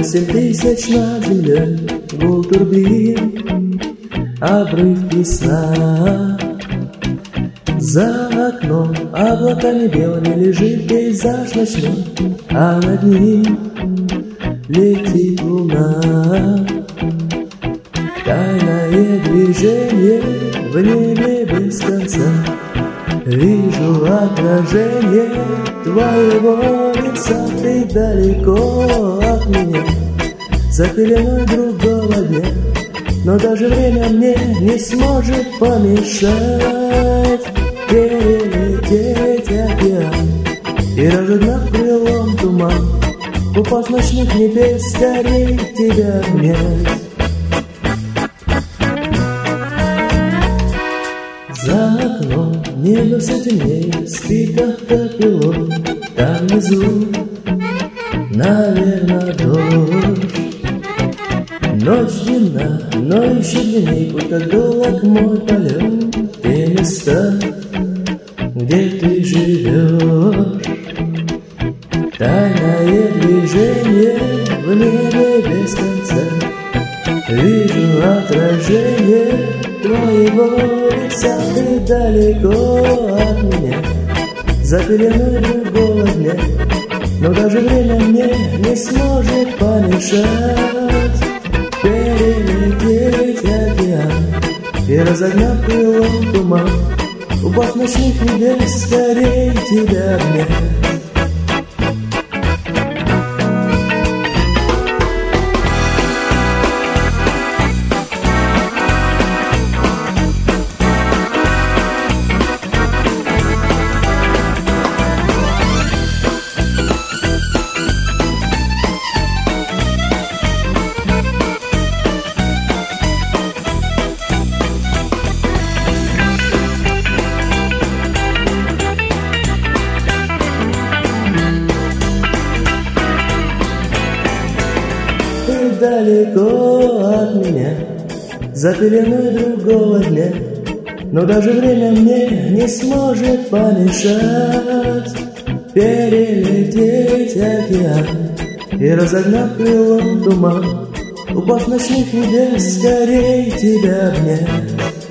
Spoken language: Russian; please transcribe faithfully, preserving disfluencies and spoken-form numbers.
Восемь тысяч над землей, гул турбин, обрывки сна. За окном облаками белыми лежит пейзаж ночной, а над ним летит луна. Тайное движение в небе без конца. Вижу отражение твоего лица. Ты далеко от меня, за пеленой другого дня, но даже время мне не сможет помешать перелететь океан и, разогнав крылом туман, упав с ночных небес, скорей тебя обнять. За окном небо все темнее, спит автопилот. Там внизу, наверное, дождь. Ночь длинна, но еще длинней путь, как долг мой полет. Те места, где ты живешь. Тайное движение в небе без конца. Вижу отражение твоего лица. Ты далеко от меня, за пеленой другого дня, но даже время мне не сможет помешать перелететь океан и, разогнав крылом туман, упав с ночных небес, скорей тебя обнять. Далеко от меня, за пеленой другого дня, но даже время мне не сможет помешать перелететь океан и, разогнав крылом туман, упав с ночных небес, скорей тебя обнять.